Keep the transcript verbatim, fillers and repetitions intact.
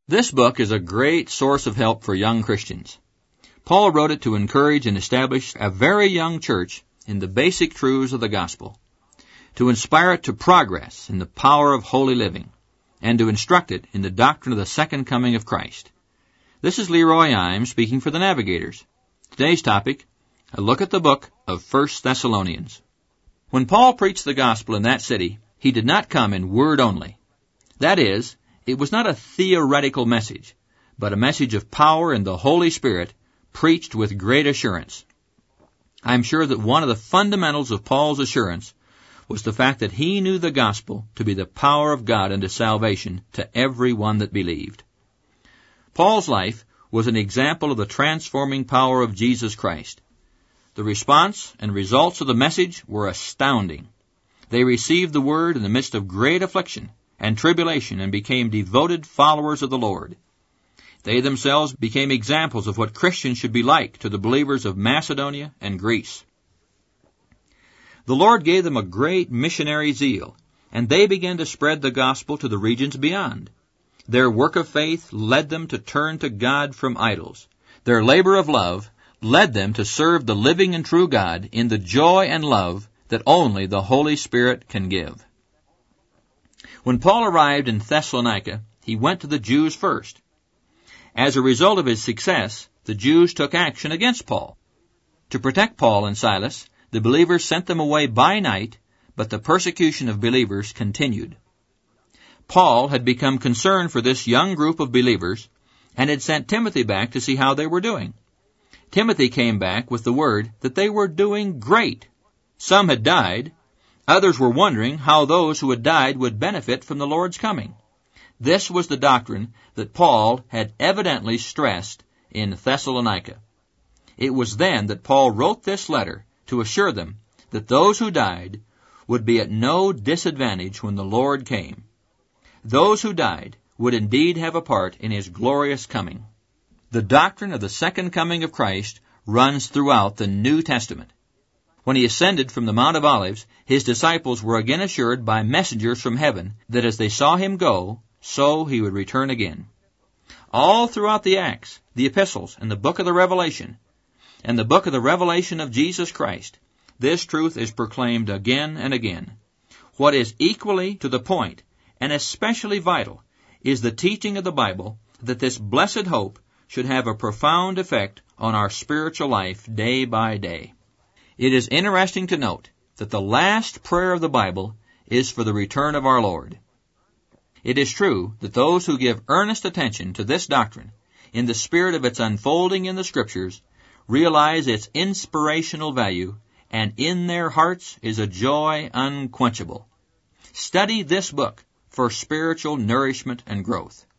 This book is a great source of help for young Christians. Paul wrote it to encourage and establish a very young church in the basic truths of the gospel, to inspire it to progress in the power of holy living, and to instruct it in the doctrine of the second coming of Christ. This is Leroy Imes speaking for the Navigators. Today's topic, a look at the book of First Thessalonians. When Paul preached the gospel in that city, he did not come in word only. That is, it was not a theoretical message, but a message of power in the Holy Spirit, preached with great assurance. I am sure that one of the fundamentals of Paul's assurance was the fact that he knew the gospel to be the power of God unto salvation to every one that believed. Paul's life was an example of the transforming power of Jesus Christ. The response and results of the message were astounding. They received the word in the midst of great affliction and tribulation and became devoted followers of the Lord. They themselves became examples of what Christians should be like to the believers of Macedonia and Greece. The Lord gave them a great missionary zeal, and they began to spread the gospel to the regions beyond. Their work of faith led them to turn to God from idols. Their labor of love led them to serve the living and true God in the joy and love that only the Holy Spirit can give. When Paul arrived in Thessalonica, he went to the Jews first. As a result of his success, the Jews took action against Paul. To protect Paul and Silas, the believers sent them away by night, but the persecution of believers continued. Paul had become concerned for this young group of believers and had sent Timothy back to see how they were doing. Timothy came back with the word that they were doing great. Some had died. Others were wondering how those who had died would benefit from the Lord's coming. This was the doctrine that Paul had evidently stressed in Thessalonica. It was then that Paul wrote this letter to assure them that those who died would be at no disadvantage when the Lord came. Those who died would indeed have a part in his glorious coming. The doctrine of the second coming of Christ runs throughout the New Testament. When he ascended from the Mount of Olives, his disciples were again assured by messengers from heaven that as they saw him go, so he would return again. All throughout the Acts, the epistles, and the book of the Revelation, and the book of the Revelation of Jesus Christ, this truth is proclaimed again and again. What is equally to the point, and especially vital, is the teaching of the Bible that this blessed hope should have a profound effect on our spiritual life day by day. It is interesting to note that the last prayer of the Bible is for the return of our Lord. It is true that those who give earnest attention to this doctrine, in the spirit of its unfolding in the Scriptures, realize its inspirational value, and in their hearts is a joy unquenchable. Study this book for spiritual nourishment and growth.